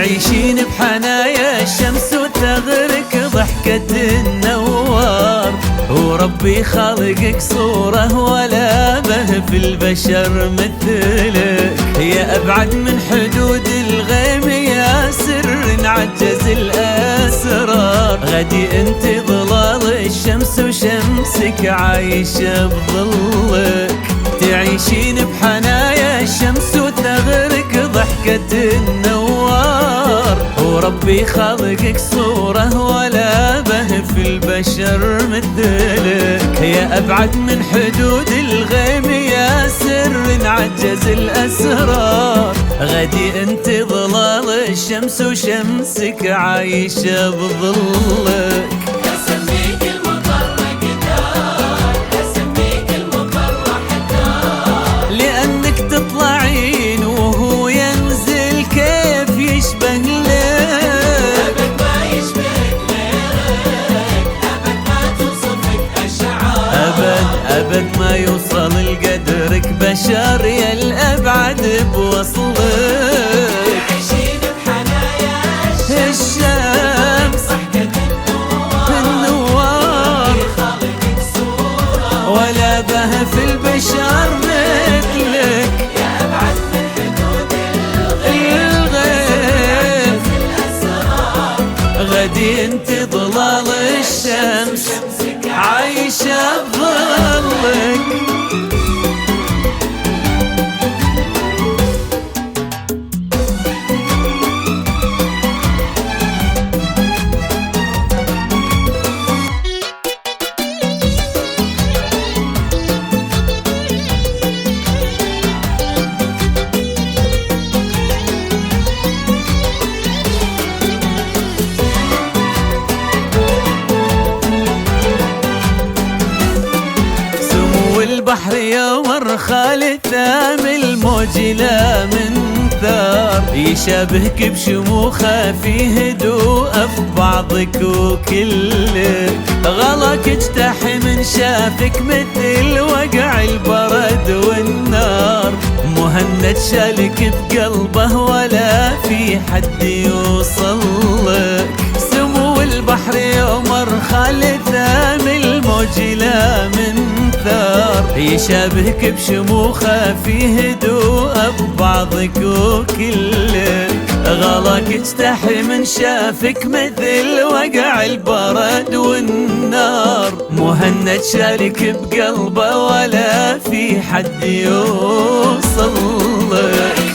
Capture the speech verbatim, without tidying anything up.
تعيشين بحنايا الشمس وتغرق ضحكة النوار، وربي خالقك صورة ولا به في البشر مثلك، يا أبعد من حدود الغيم يا سر عجز الأسرار، غدي انت ظلال الشمس وشمسك عايشة بظلك، تعيشين بحنايا الشمس وتغرق ضحكة النوار، وربي خالقك صورة ولا به في البشر مثلك، يا أبعد من حدود الغيم يا سر عجز الأسرار، غدي انت ظلال الشمس وشمسك عايشة بظلك. تطلعين وهو ينزل كيف يشبه لك، أبد ما يشبهك غيرك، أبد ما توصفك أشعار، أبد أبد ما يوصل لقدرك بشر يا الأبعد بوصلك، تعيشين بحنايا الشمس ضحكة النوار، خالقك صورة ولا به في البشر مثلك، غدي انت ظلال الشمس عايشة بظلك. البحر يوم الرخال ثام الموج لا من ثار، يشابهك بشموخه في هدوء في بعضك وكلك، غلاك اجتاح من شافك مثل وقع البرد والنار، مهند شالك بقلبه ولا في حد يوصلك، سمو البحر يوم الرخال ثام الموج لا من ثار، يشابهك بشموخه في هدوء ببعضك وكلك، غلاك اجتاح من شافك مثل وقع البرد والنار، مهند شارك بقلبه ولا في حد يوصل لك.